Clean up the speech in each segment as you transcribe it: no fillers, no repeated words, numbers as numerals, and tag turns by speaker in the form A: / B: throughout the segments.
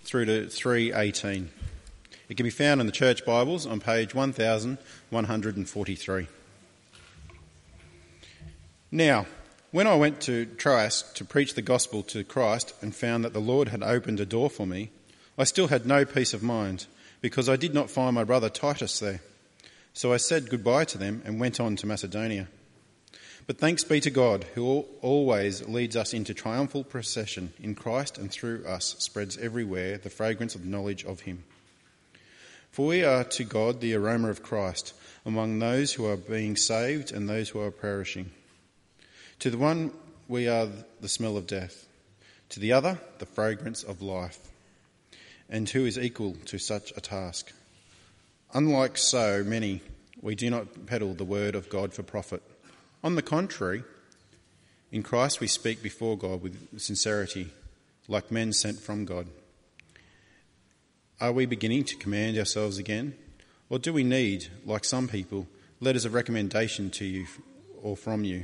A: through to 3:18. It can be found in the Church Bibles on page 1143. Now, when I went to Troas to preach the gospel to Christ and found that the Lord had opened a door for me, I still had no peace of mind, because I did not find my brother Titus there. So I said goodbye to them and went on to Macedonia. But thanks be to God, who always leads us into triumphal procession in Christ, and through us spreads everywhere the fragrance of the knowledge of him. For we are to God the aroma of Christ among those who are being saved and those who are perishing. To the one we are the smell of death, to the other the fragrance of life. And who is equal to such a task? Unlike so many, we do not peddle the word of God for profit. On the contrary, in Christ we speak before God with sincerity, like men sent from God. Are we beginning to command ourselves again? Or do we need, like some people, letters of recommendation to you or from you?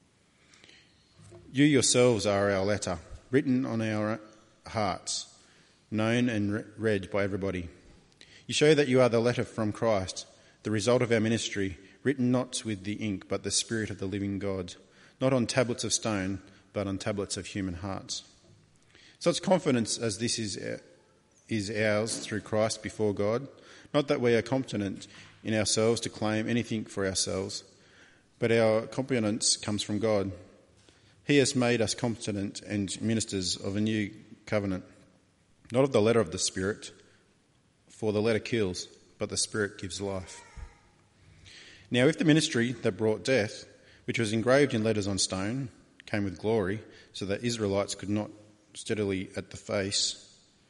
A: You yourselves are our letter, written on our hearts, known and read by everybody. You show that you are the letter from Christ, the result of our ministry, written not with the ink but the Spirit of the living God, not on tablets of stone but on tablets of human hearts. Such confidence as this is ours through Christ before God, not that we are competent in ourselves to claim anything for ourselves, but our competence comes from God. He has made us competent and ministers of a new covenant, not of the letter of the Spirit, for the letter kills, but the Spirit gives life. Now if the ministry that brought death, which was engraved in letters on stone, came with glory, so that Israelites could not look steadily at the face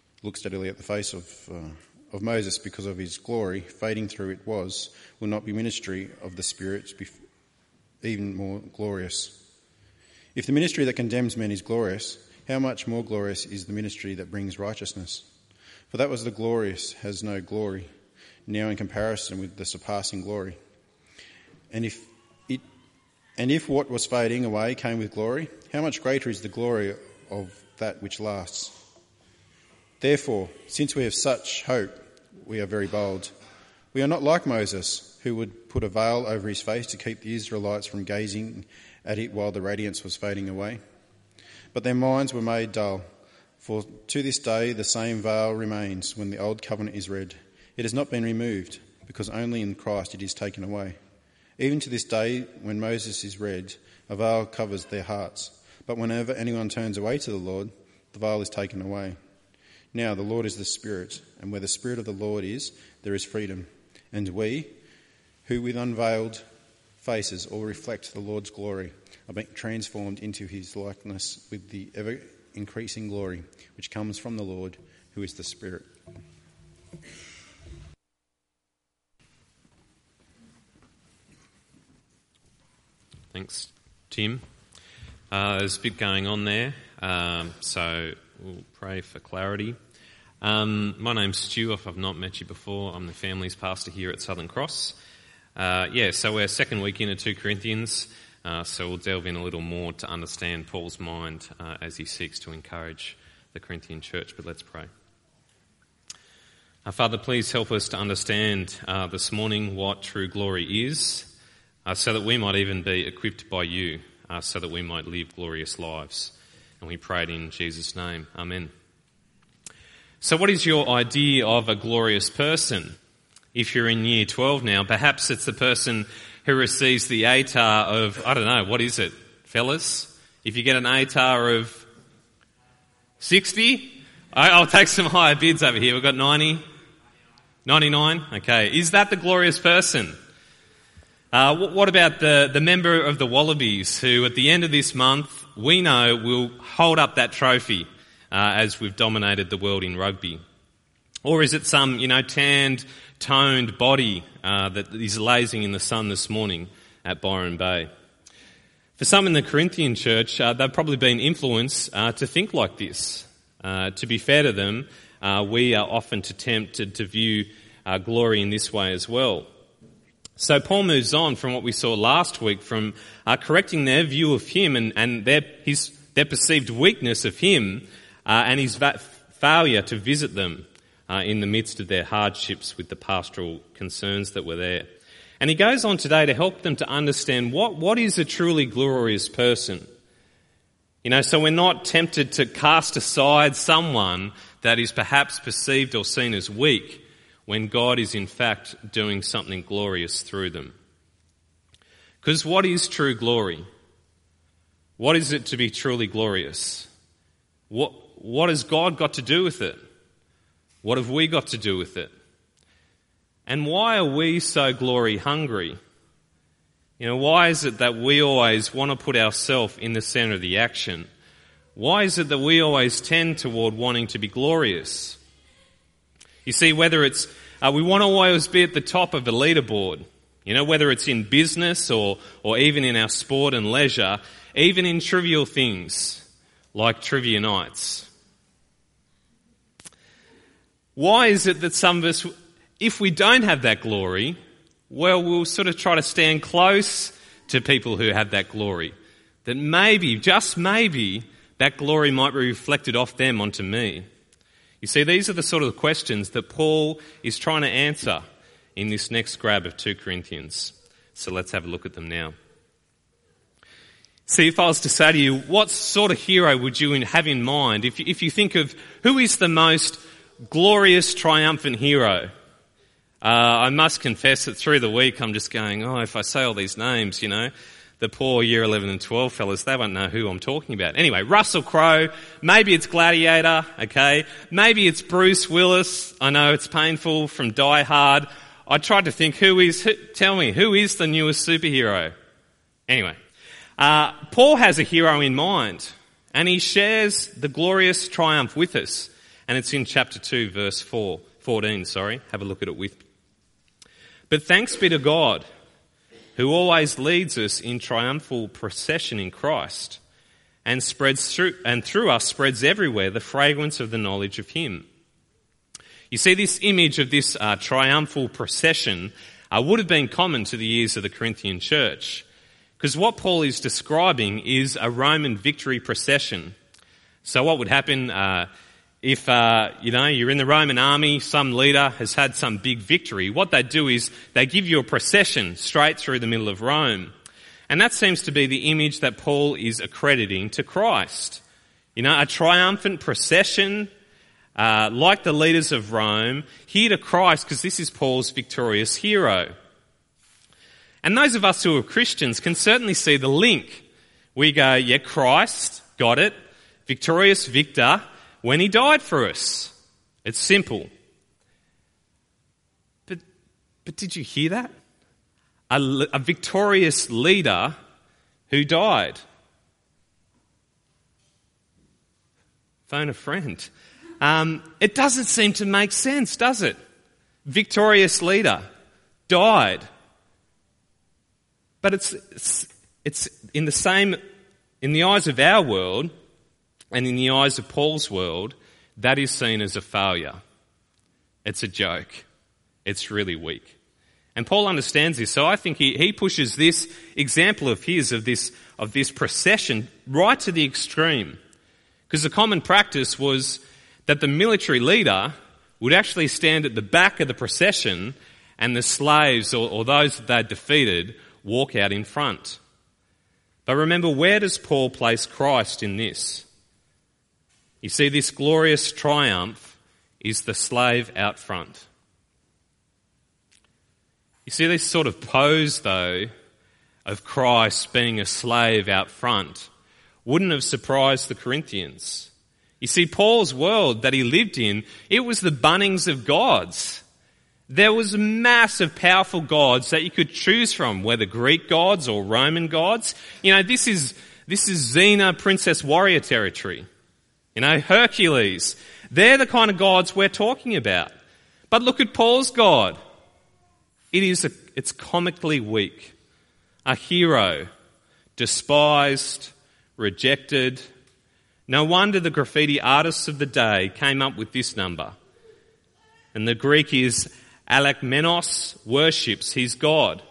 A: of Moses because of his glory, fading through it will not be ministry of the Spirit, even more glorious. If the ministry that condemns men is glorious, how much more glorious is the ministry that brings righteousness? For that was the glorious has no glory, now in comparison with the surpassing glory. And if what was fading away came with glory, how much greater is the glory of that which lasts? Therefore, since we have such hope, we are very bold. We are not like Moses, who would put a veil over his face to keep the Israelites from gazing at it while the radiance was fading away. But their minds were made dull, for to this day the same veil remains when the old covenant is read. It has not been removed, because only in Christ it is taken away. Even to this day, when Moses is read, a veil covers their hearts. But whenever anyone turns away to the Lord, the veil is taken away. Now the Lord is the Spirit, and where the Spirit of the Lord is, there is freedom. And we, who with unveiled faces all reflect the Lord's glory, are being transformed into his likeness with the ever-increasing glory, which comes from the Lord, who is the Spirit.
B: Thanks, Tim. There's a bit going on there, so we'll pray for clarity. My name's Stu. If I've not met you before, I'm the family's pastor here at Southern Cross. So we're second week into 2 Corinthians, so we'll delve in a little more to understand Paul's mind as he seeks to encourage the Corinthian church. But let's pray. Father, please help us to understand this morning what true glory is, so that we might even be equipped by you, so that we might live glorious lives. And we pray it in Jesus' name. Amen. So what is your idea of a glorious person? If you're in year 12 now, perhaps it's the person who receives the ATAR of, I don't know, what is it, fellas? If you get an ATAR of 60, I'll take some higher bids over here. We've got 90, 99. Okay, is that the glorious person? What about the member of the Wallabies who at the end of this month we know will hold up that trophy as we've dominated the world in rugby? Or is it some, tanned, toned body that is lazing in the sun this morning at Byron Bay? For some in the Corinthian church, they've probably been influenced to think like this. To be fair to them, we are often tempted to view glory in this way as well. So Paul moves on from what we saw last week, from correcting their view of him and their perceived weakness of him and his failure to visit them in the midst of their hardships with the pastoral concerns that were there. And he goes on today to help them to understand what is a truly glorious person. So we're not tempted to cast aside someone that is perhaps perceived or seen as weak when God is in fact doing something glorious through them. Because what is true glory? What is it to be truly glorious? What has God got to do with it? What have we got to do with it? And why are we so glory hungry? Why is it that we always want to put ourselves in the centre of the action? Why is it that we always tend toward wanting to be glorious? You see, whether it's, we want to always be at the top of the leaderboard, whether it's in business or even in our sport and leisure, even in trivial things like trivia nights. Why is it that some of us, if we don't have that glory, we'll sort of try to stand close to people who have that glory? That maybe, just maybe, that glory might be reflected off them onto me. You see, these are the sort of questions that Paul is trying to answer in this next grab of 2 Corinthians. So let's have a look at them now. See, if I was to say to you, what sort of hero would you have in mind if you think of who is the most glorious, triumphant hero? I must confess that through the week I'm just going, if I say all these names, the poor year 11 and 12 fellas, they won't know who I'm talking about. Anyway, Russell Crowe, maybe it's Gladiator, okay? Maybe it's Bruce Willis. I know it's painful, from Die Hard. I tried to think tell me, who is the newest superhero? Anyway, Paul has a hero in mind, and he shares the glorious triumph with us. And it's in chapter 2, verse 14. Have a look at it with me. But thanks be to God, who always leads us in triumphal procession in Christ, and through us spreads everywhere the fragrance of the knowledge of him. You see, this image of this triumphal procession would have been common to the ears of the Corinthian church, because what Paul is describing is a Roman victory procession. So what would happen if you're in the Roman army, some leader has had some big victory? What they do is they give you a procession straight through the middle of Rome. And that seems to be the image that Paul is accrediting to Christ. A triumphant procession, like the leaders of Rome, here to Christ, because this is Paul's victorious hero. And those of us who are Christians can certainly see the link. We go, yeah, Christ, got it, victorious victor, when he died for us. It's simple. But did you hear that? A victorious leader who died. Phone a friend. It doesn't seem to make sense, does it? Victorious leader died. But it's in the eyes of our world, and in the eyes of Paul's world, that is seen as a failure. It's a joke. It's really weak. And Paul understands this, so I think he pushes this example of his, of this procession, right to the extreme. Because the common practice was that the military leader would actually stand at the back of the procession, and the slaves or those that they'd defeated walk out in front. But remember, where does Paul place Christ in this? You see, this glorious triumph is the slave out front. You see, this sort of pose, though, of Christ being a slave out front wouldn't have surprised the Corinthians. You see, Paul's world that he lived in, it was the Bunnings of gods. There was massive, powerful gods that you could choose from, whether Greek gods or Roman gods. This is Xena, Princess Warrior territory. Hercules. They're the kind of gods we're talking about. But look at Paul's God. It's comically weak. A hero, despised, rejected. No wonder the graffiti artists of the day came up with this number. And the Greek is Alakmenos, worships his God.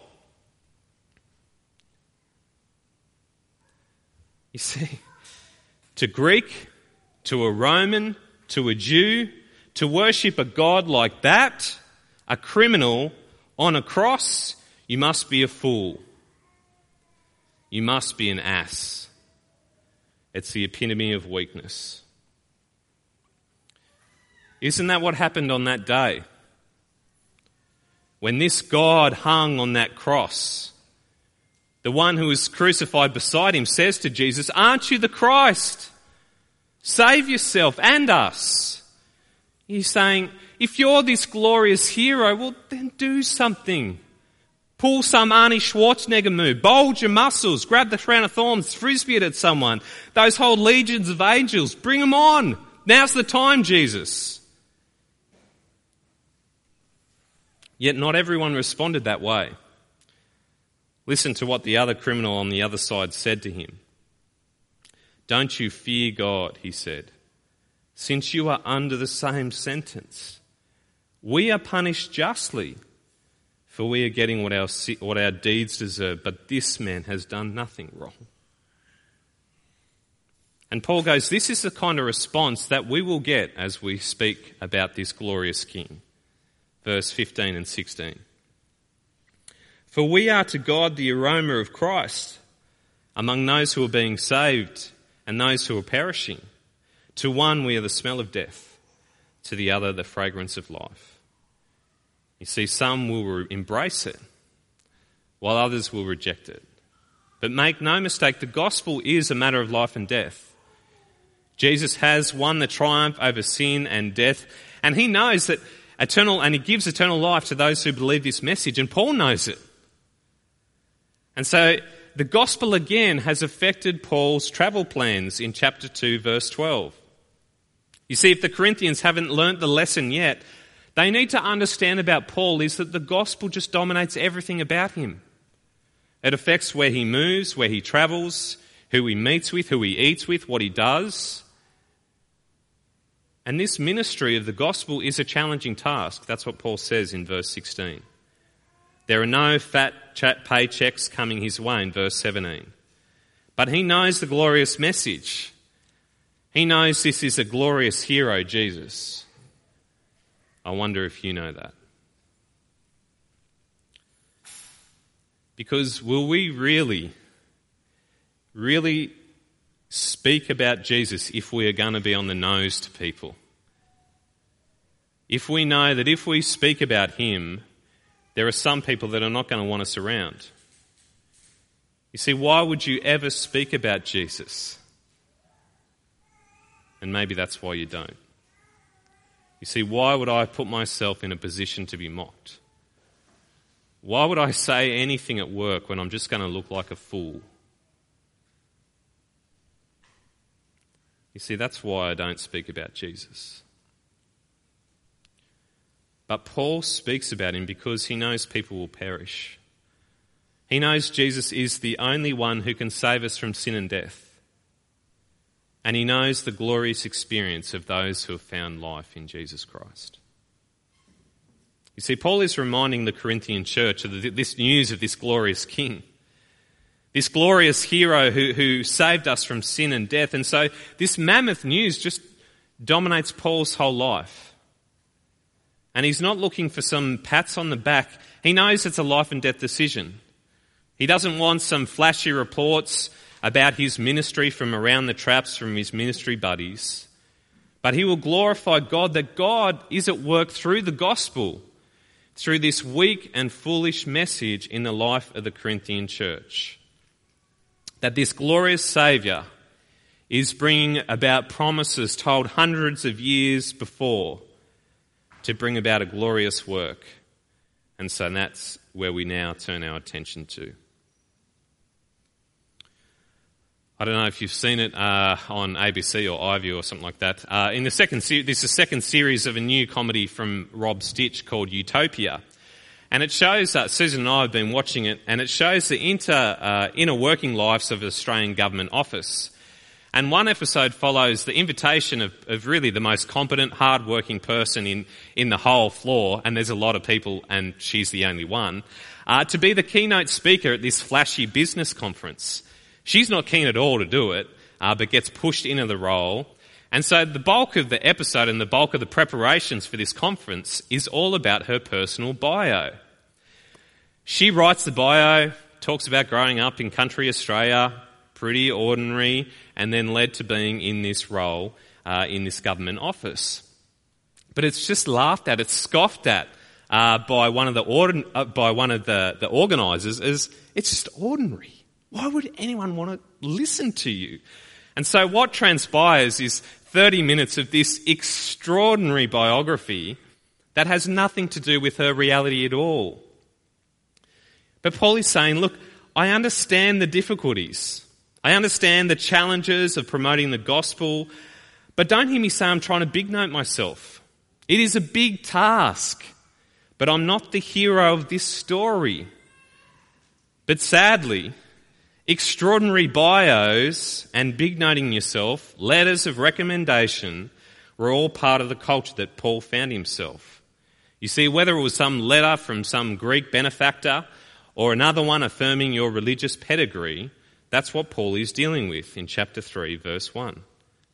B: You see, to Greek, to a Roman, to a Jew, to worship a God like that, a criminal on a cross, you must be a fool. You must be an ass. It's the epitome of weakness. Isn't that what happened on that day? When this God hung on that cross, the one who was crucified beside him says to Jesus, "Aren't you the Christ? Save yourself and us." He's saying, if you're this glorious hero, well then do something. Pull some Arnie Schwarzenegger move. Bulge your muscles. Grab the crown of thorns. Frisbee it at someone. Those whole legions of angels. Bring them on. Now's the time, Jesus. Yet not everyone responded that way. Listen to what the other criminal on the other side said to him. "Don't you fear God," he said, "since you are under the same sentence. We are punished justly, for we are getting what our deeds deserve, but this man has done nothing wrong." And Paul goes, this is the kind of response that we will get as we speak about this glorious King. Verse 15 and 16. "For we are to God the aroma of Christ among those who are being saved and those who are perishing. To one we are the smell of death, to the other the fragrance of life." You see, some will embrace it, while others will reject it. But make no mistake, the gospel is a matter of life and death. Jesus has won the triumph over sin and death, and he knows that he gives eternal life to those who believe this message, and Paul knows it. And so the gospel again has affected Paul's travel plans in chapter 2, verse 12. You see, if the Corinthians haven't learnt the lesson yet, they need to understand about Paul is that the gospel just dominates everything about him. It affects where he moves, where he travels, who he meets with, who he eats with, what he does. And this ministry of the gospel is a challenging task. That's what Paul says in verse 16. There are no fat paychecks coming his way in verse 17. But he knows the glorious message. He knows this is a glorious hero, Jesus. I wonder if you know that. Because will we really speak about Jesus if we are going to be on the nose to people? If we know that if we speak about him, there are some people that are not going to want us around. You see, why would you ever speak about Jesus? And maybe that's why you don't. You see, why would I put myself in a position to be mocked? Why would I say anything at work when I'm just going to look like a fool? You see, that's why I don't speak about Jesus. But Paul speaks about him because he knows people will perish. He knows Jesus is the only one who can save us from sin and death. And he knows the glorious experience of those who have found life in Jesus Christ. You see, Paul is reminding the Corinthian church of this news of this glorious King, this glorious hero who saved us from sin and death. And so this mammoth news just dominates Paul's whole life. And he's not looking for some pats on the back. He knows it's a life and death decision. He doesn't want some flashy reports about his ministry from around the traps from his ministry buddies. But he will glorify God, that God is at work through the gospel, through this weak and foolish message in the life of the Corinthian church. That this glorious Saviour is bringing about promises told hundreds of years before to bring about a glorious work. And so that's where we now turn our attention to. I don't know if you've seen it on ABC or iView or something like that. In the second this is the second series of a new comedy from Rob Stitch called Utopia. And it shows, Susan and I have been watching it, and it shows the inner working lives of an Australian government office. And one episode follows the invitation of really the most competent, hard-working person in the whole floor, and there's a lot of people, and she's the only one, to be the keynote speaker at this flashy business conference. She's not keen at all to do it, but gets pushed into the role. And so the bulk of the episode and the bulk of the preparations for this conference is all about her personal bio. She writes the bio, talks about growing up in country Australia, pretty ordinary, and then led to being in this role in this government office. But it's just laughed at, it's scoffed at by one of the organisers as it's just ordinary. Why would anyone want to listen to you? And so what transpires is 30 minutes of this extraordinary biography that has nothing to do with her reality at all. But Paul is saying, look, I understand the difficulties. I understand the challenges of promoting the gospel, but don't hear me say I'm trying to big note myself. It is a big task, but I'm not the hero of this story. But sadly, extraordinary bios and big noting yourself, letters of recommendation, were all part of the culture that Paul found himself. You see, whether it was some letter from some Greek benefactor or another one affirming your religious pedigree, that's what Paul is dealing with in chapter 3, verse 1.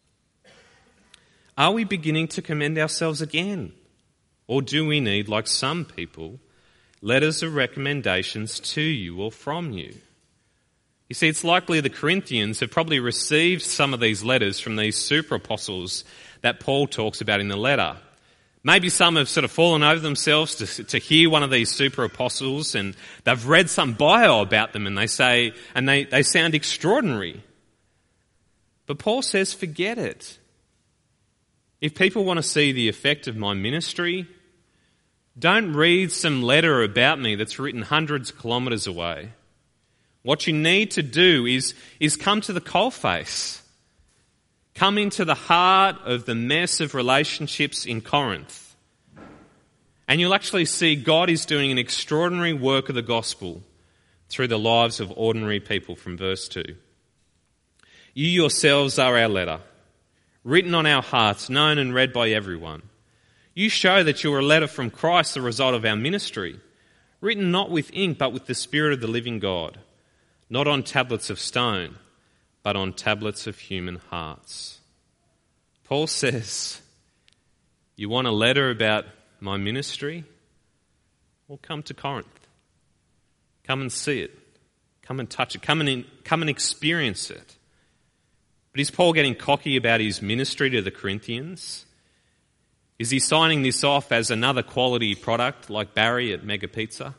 B: Are we beginning to commend ourselves again? Or do we need, like some people, letters of recommendations to you or from you? You see, it's likely the Corinthians have probably received some of these letters from these super apostles that Paul talks about in the letter. Maybe some have sort of fallen over themselves to hear one of these super apostles, and they've read some bio about them and they say, and they sound extraordinary. But Paul says, forget it. If people want to see the effect of my ministry, don't read some letter about me that's written hundreds of kilometres away. What you need to do is come to the coalface. Come into the heart of the mess of relationships in Corinth. And you'll actually see God is doing an extraordinary work of the gospel through the lives of ordinary people from verse 2. You yourselves are our letter, written on our hearts, known and read by everyone. You show that you are a letter from Christ, the result of our ministry, written not with ink but with the Spirit of the living God, not on tablets of stone, but on tablets of human hearts. Paul says, you want a letter about my ministry? Well, come to Corinth. Come and see it. Come and touch it. Come and experience it. But is Paul getting cocky about his ministry to the Corinthians? Is he signing this off as another quality product like Barry at Mega Pizza?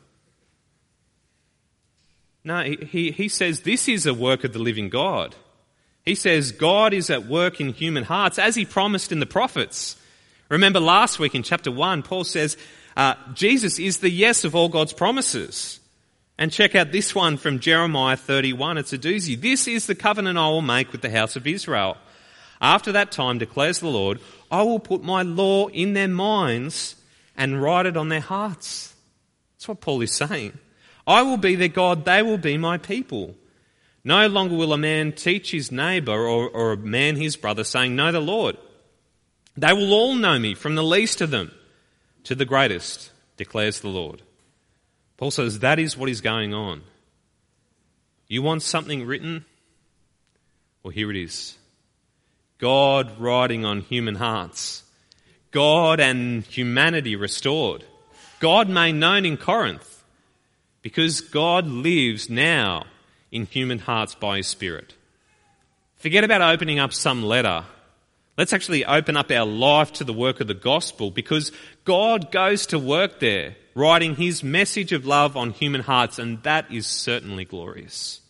B: No, he says this is a work of the living God. He says God is at work in human hearts as he promised in the prophets. Remember last week in chapter 1, Paul says Jesus is the yes of all God's promises. And check out this one from Jeremiah 31. It's a doozy. This is the covenant I will make with the house of Israel. After that time, declares the Lord, I will put my law in their minds and write it on their hearts. That's what Paul is saying. I will be their God, they will be my people. No longer will a man teach his neighbour or a man his brother, saying, know the Lord. They will all know me, from the least of them to the greatest, declares the Lord. Paul says that is what is going on. You want something written? Well, here it is. God writing on human hearts. God and humanity restored. God made known in Corinth. Because God lives now in human hearts by his Spirit. Forget about opening up some letter. Let's actually open up our life to the work of the gospel, because God goes to work there, writing his message of love on human hearts, and that is certainly glorious.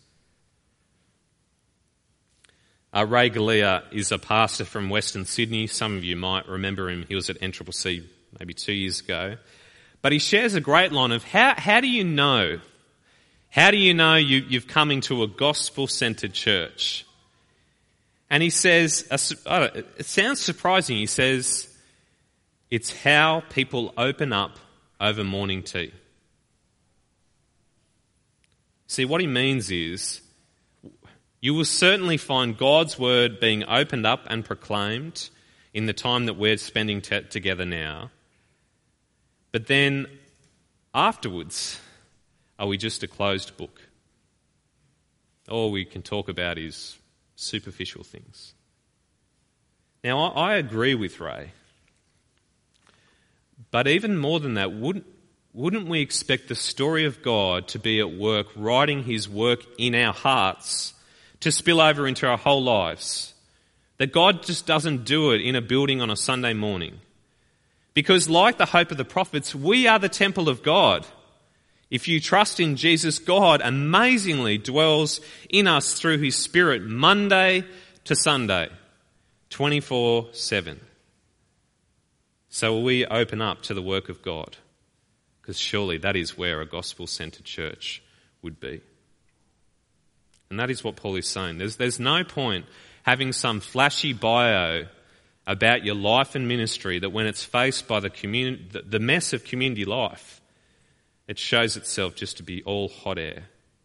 B: Ray Galea is a pastor from Western Sydney. Some of you might remember him. He was at NCCC maybe 2 years ago. But he shares a great line of how do you know? How do you know you've come into a gospel-centred church? And he says, it sounds surprising, he says, it's how people open up over morning tea. See, what he means is, you will certainly find God's word being opened up and proclaimed in the time that we're spending together now. But then, afterwards, are we just a closed book? All we can talk about is superficial things. Now, I agree with Ray. But even more than that, wouldn't we expect the story of God to be at work, writing his work in our hearts, to spill over into our whole lives? That God just doesn't do it in a building on a Sunday morning. Because like the hope of the prophets, we are the temple of God. If you trust in Jesus, God amazingly dwells in us through his Spirit Monday to Sunday, 24/7. So will we open up to the work of God? Because surely that is where a gospel-centred church would be. And that is what Paul is saying. There's no point having some flashy bio about your life and ministry that when it's faced by the mess of community life, it shows itself just to be all hot air.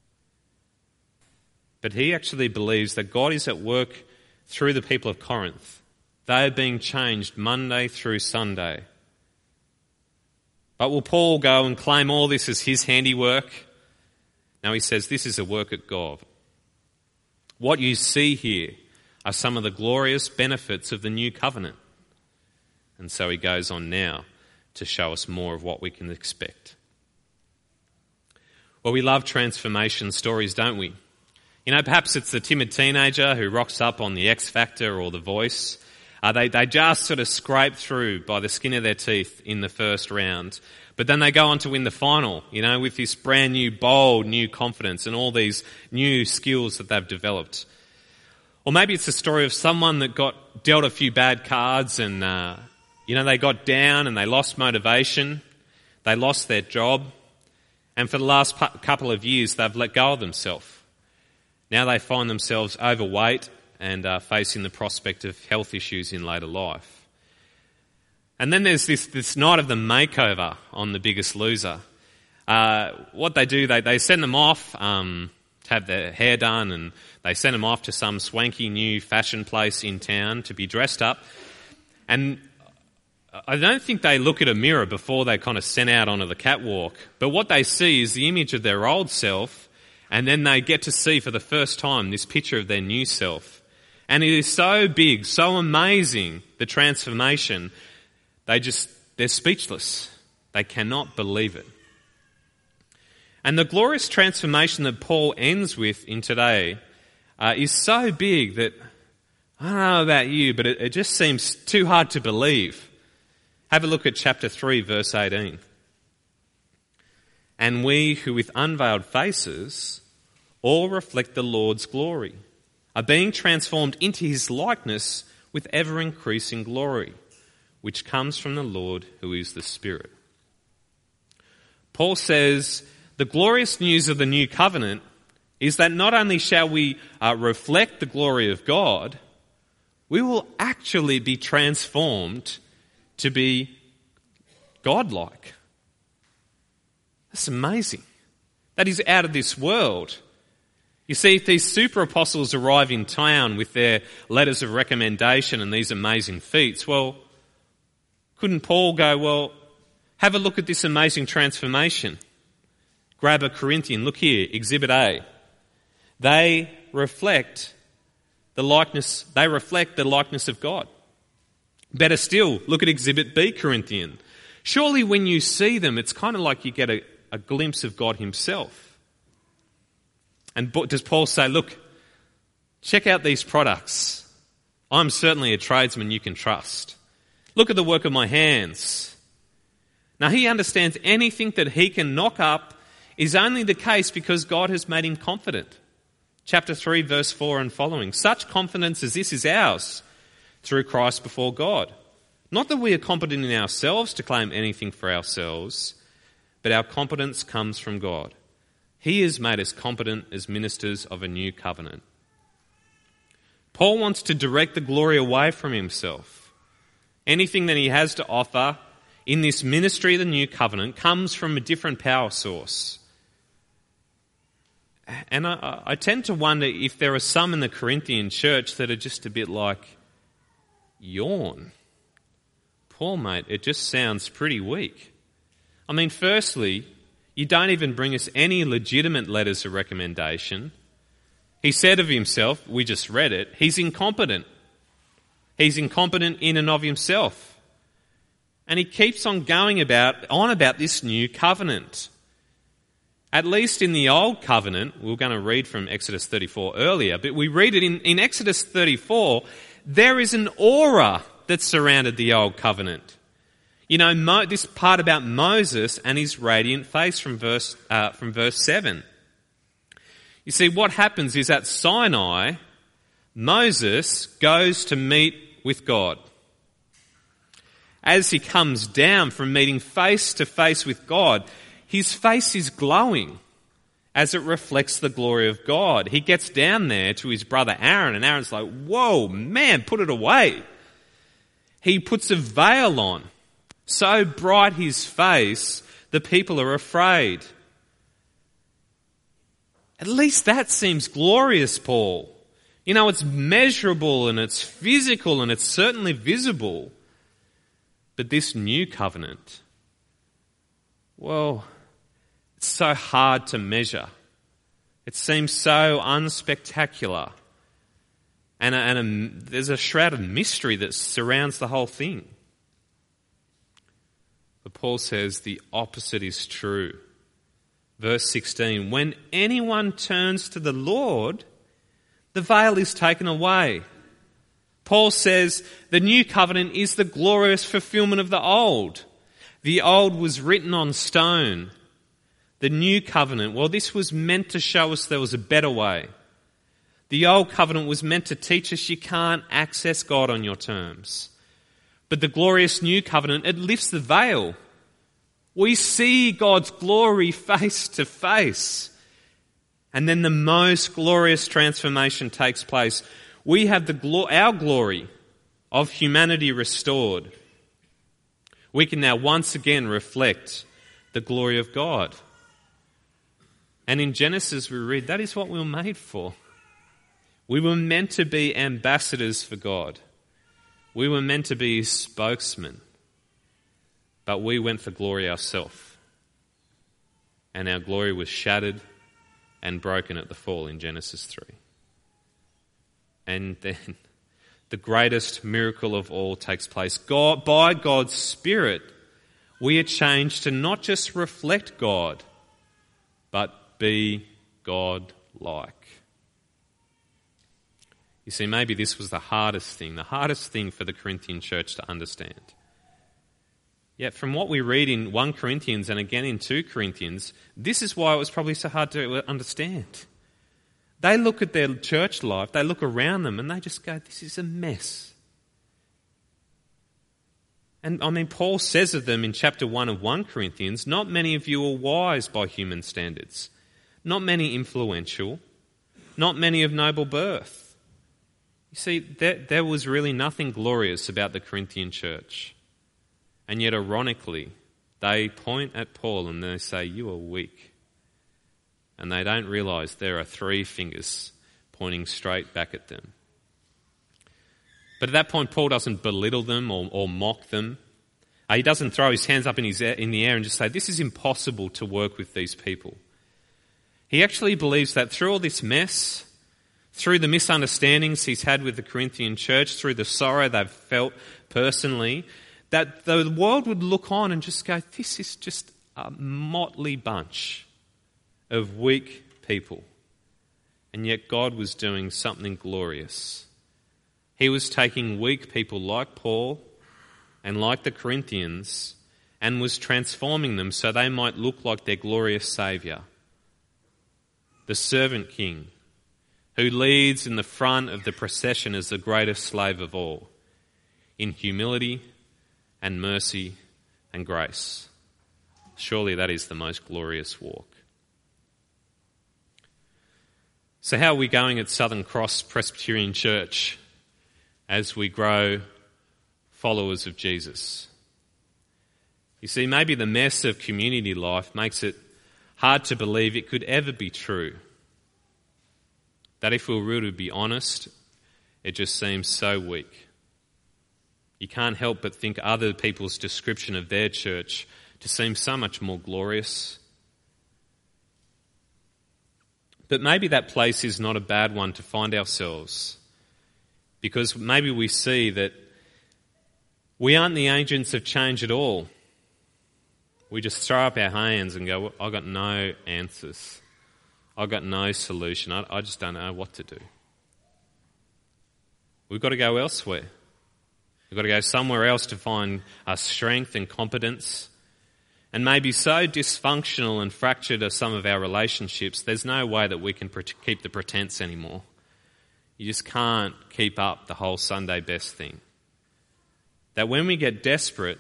B: But he actually believes that God is at work through the people of Corinth. They are being changed Monday through Sunday. But will Paul go and claim all this as his handiwork? No, he says this is a work of God. What you see here are some of the glorious benefits of the new covenant. And so he goes on now to show us more of what we can expect. Well, we love transformation stories, don't we? You know, perhaps it's the timid teenager who rocks up on the X Factor or The Voice. They just sort of scrape through by the skin of their teeth in the first round. But then they go on to win the final, you know, with this brand new, bold, new confidence and all these new skills that they've developed. Or maybe it's the story of someone that got dealt a few bad cards and, they got down and they lost motivation. They lost their job. And for the last couple of years, they've let go of themselves. Now they find themselves overweight and facing the prospect of health issues in later life. And then there's this night of the makeover on The Biggest Loser. What they do, they send them off to have their hair done, and they send them off to some swanky new fashion place in town to be dressed up. And I don't think they look at a mirror before they kind of sent out onto the catwalk. But what they see is the image of their old self, and then they get to see for the first time this picture of their new self. And it is so big, so amazing, the transformation, they're speechless. They cannot believe it. And the glorious transformation that Paul ends with in today is so big that, I don't know about you, but it just seems too hard to believe. Have a look at chapter 3, verse 18. And we who with unveiled faces all reflect the Lord's glory are being transformed into his likeness with ever-increasing glory, which comes from the Lord who is the Spirit. Paul says the glorious news of the new covenant is that not only shall we reflect the glory of God, we will actually be transformed to be godlike. That's amazing. That is out of this world. You see, if these super apostles arrive in town with their letters of recommendation and these amazing feats, well, couldn't Paul go, well, have a look at this amazing transformation. Grab a Corinthian, look here, Exhibit A. They reflect the likeness of God. Better still, look at Exhibit B, Corinthian. Surely when you see them, it's kind of like you get a glimpse of God himself. And does Paul say, look, check out these products. I'm certainly a tradesman you can trust. Look at the work of my hands. Now he understands anything that he can knock up is only the case because God has made him confident. Chapter 3, verse 4 and following. Such confidence as this is ours through Christ before God. Not that we are competent in ourselves to claim anything for ourselves, but our competence comes from God. He has made us competent as ministers of a new covenant. Paul wants to direct the glory away from himself. Anything that he has to offer in this ministry of the new covenant comes from a different power source. And I tend to wonder if there are some in the Corinthian church that are just a bit like, yawn. Paul, mate, it just sounds pretty weak. I mean, firstly, you don't even bring us any legitimate letters of recommendation. He said of himself, we just read it, he's incompetent. He's incompetent in and of himself. And he keeps on going about this new covenant. At least in the old covenant, we were going to read from Exodus 34 earlier, but we read it in Exodus 34, there is an aura that surrounded the old covenant. You know, this part about Moses and his radiant face from verse 7. You see, what happens is at Sinai, Moses goes to meet with God. As he comes down from meeting face to face with God, his face is glowing as it reflects the glory of God. He gets down there to his brother Aaron, and Aaron's like, "Whoa, man, put it away." He puts a veil on. So bright his face, the people are afraid. At least that seems glorious, Paul. You know, it's measurable and it's physical and it's certainly visible. But this new covenant, well, it's so hard to measure. It seems so unspectacular. And there's a shroud of mystery that surrounds the whole thing. But Paul says the opposite is true. Verse 16, when anyone turns to the Lord, the veil is taken away. Paul says the new covenant is the glorious fulfillment of the old. The old was written on stone. The new covenant, well, this was meant to show us there was a better way. The old covenant was meant to teach us you can't access God on your terms. But the glorious new covenant, it lifts the veil. We see God's glory face to face. And then the most glorious transformation takes place. We have our glory of humanity restored. We can now once again reflect the glory of God. And in Genesis we read, that is what we were made for. We were meant to be ambassadors for God. We were meant to be His spokesmen. But we went for glory ourselves. And our glory was shattered and broken at the fall in Genesis 3. And then the greatest miracle of all takes place. By God's Spirit, we are changed to not just reflect God, but be God-like. You see, maybe this was the hardest thing for the Corinthian church to understand. Yet from what we read in 1 Corinthians and again in 2 Corinthians, this is why it was probably so hard to understand. They look at their church life, they look around them and they just go, this is a mess. And I mean, Paul says of them in chapter 1 of 1 Corinthians, not many of you are wise by human standards, not many influential, not many of noble birth. You see, there was really nothing glorious about the Corinthian church. And yet, ironically, they point at Paul and they say, you are weak. And they don't realise there are 3 fingers pointing straight back at them. But at that point, Paul doesn't belittle them or mock them. He doesn't throw his hands up in the air and just say, this is impossible to work with these people. He actually believes that through all this mess, through the misunderstandings he's had with the Corinthian church, through the sorrow they've felt personally, that the world would look on and just go, this is just a motley bunch of weak people. And yet God was doing something glorious. He was taking weak people like Paul and like the Corinthians and was transforming them so they might look like their glorious Saviour, the servant king, who leads in the front of the procession as the greatest slave of all, in humility and mercy and grace. Surely that is the most glorious walk. So how are we going at Southern Cross Presbyterian Church as we grow followers of Jesus? You see, maybe the mess of community life makes it hard to believe it could ever be true. That if we were really to be honest, it just seems so weak. You can't help but think other people's description of their church to seem so much more glorious. But maybe that place is not a bad one to find ourselves, because maybe we see that we aren't the agents of change at all. We just throw up our hands and go, well, I've got no answers. I've got no solution. I just don't know what to do. We've got to go elsewhere. We've got to go somewhere else to find our strength and competence. And maybe so dysfunctional and fractured are some of our relationships, there's no way that we can keep the pretense anymore. You just can't keep up the whole Sunday best thing. That when we get desperate,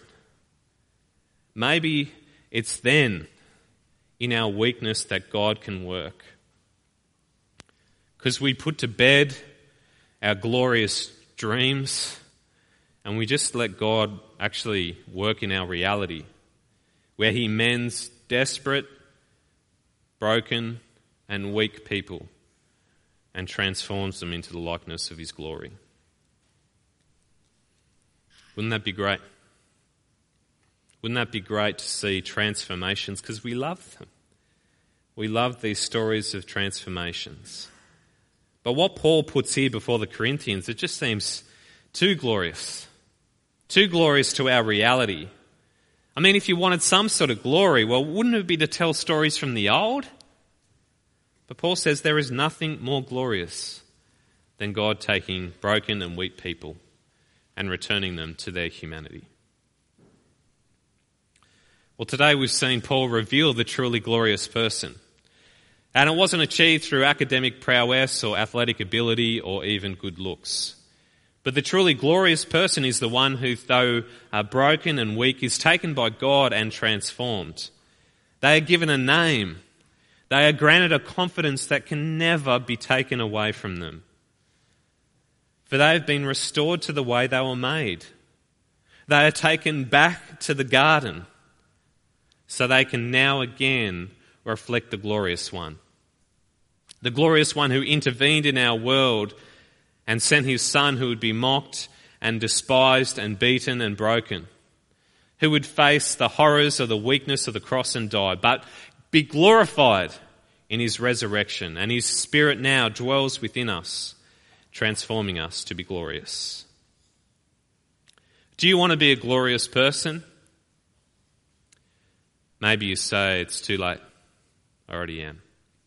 B: maybe it's then in our weakness that God can work. Because we put to bed our glorious dreams and we just let God actually work in our reality, where he mends desperate, broken and weak people and transforms them into the likeness of his glory. Wouldn't that be great? Wouldn't that be great to see transformations? Because we love them. We love these stories of transformations. But what Paul puts here before the Corinthians, it just seems too glorious to our reality. I mean, if you wanted some sort of glory, well, wouldn't it be to tell stories from the old? But Paul says there is nothing more glorious than God taking broken and weak people and returning them to their humanity. Well, today we've seen Paul reveal the truly glorious person. And it wasn't achieved through academic prowess or athletic ability or even good looks. But the truly glorious person is the one who, though broken and weak, is taken by God and transformed. They are given a name. They are granted a confidence that can never be taken away from them. For they have been restored to the way they were made. They are taken back to the garden so they can now again reflect the glorious one. The glorious one who intervened in our world and sent his Son, who would be mocked and despised and beaten and broken, who would face the horrors of the weakness of the cross and die, but be glorified in his resurrection, and his Spirit now dwells within us, transforming us to be glorious. Do you want to be a glorious person? Maybe you say, it's too late. I already am.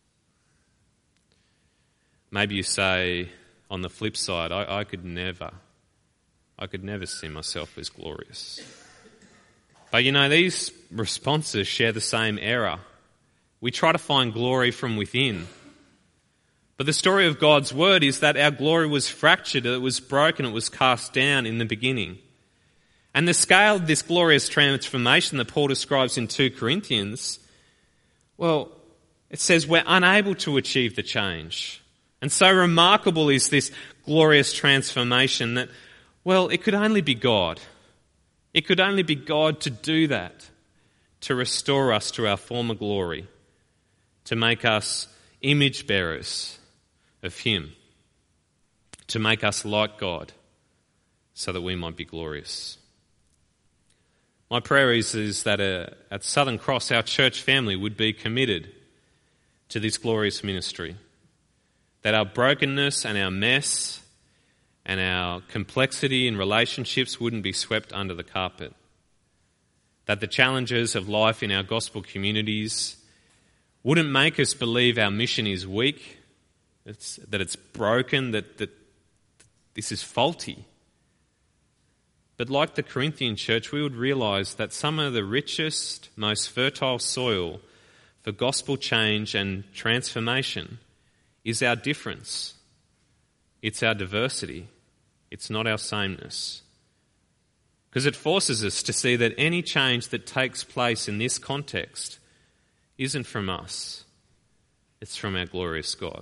B: Maybe you say, on the flip side, I could never see myself as glorious. But you know, these responses share the same error. We try to find glory from within. But the story of God's word is that our glory was fractured, it was broken, it was cast down in the beginning. And the scale of this glorious transformation that Paul describes in 2 Corinthians, well, it says we're unable to achieve the change. And so remarkable is this glorious transformation that, well, it could only be God. It could only be God to do that, to restore us to our former glory, to make us image bearers of him, to make us like God so that we might be glorious. My prayer is that at Southern Cross, our church family would be committed to this glorious ministry, that our brokenness and our mess and our complexity in relationships wouldn't be swept under the carpet, that the challenges of life in our gospel communities wouldn't make us believe our mission is weak, that it's broken, that this is faulty. But like the Corinthian church, we would realise that some of the richest, most fertile soil for gospel change and transformation is our difference. It's our diversity. It's not our sameness. Because it forces us to see that any change that takes place in this context isn't from us. It's from our glorious God.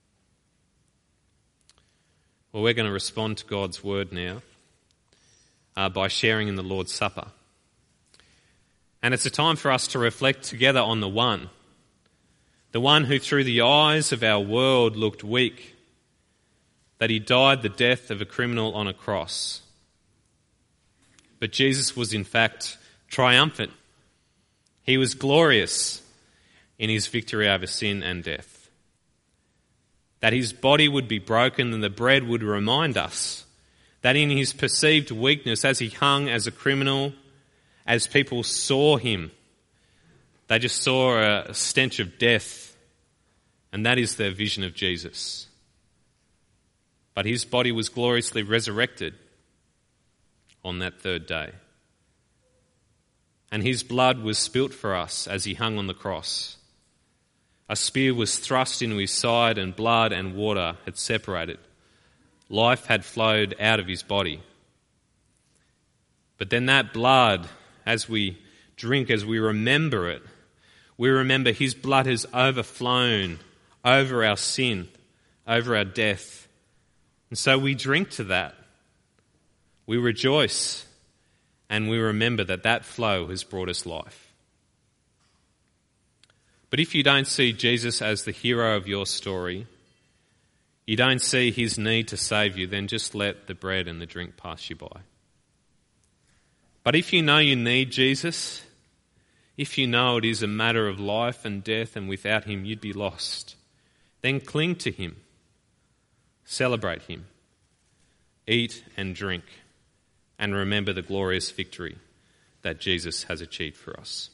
B: Well, we're going to respond to God's word now by sharing in the Lord's Supper. And it's a time for us to reflect together on the one who through the eyes of our world looked weak, that he died the death of a criminal on a cross. But Jesus was in fact triumphant. He was glorious in his victory over sin and death. that his body would be broken, and the bread would remind us that in his perceived weakness, as he hung as a criminal, as people saw him, they just saw a stench of death, and that is their vision of Jesus. But his body was gloriously resurrected on that third day. And his blood was spilt for us as he hung on the cross. A spear was thrust into his side, and blood and water had separated. Life had flowed out of his body. But then that blood, as we drink, as we remember it, we remember his blood has overflown over our sin, over our death. And so we drink to that. We rejoice, and we remember that that flow has brought us life. But if you don't see Jesus as the hero of your story, you don't see his need to save you, then just let the bread and the drink pass you by. But if you know you need Jesus, if you know it is a matter of life and death, and without him you'd be lost, then cling to him, celebrate him, eat and drink, and remember the glorious victory that Jesus has achieved for us.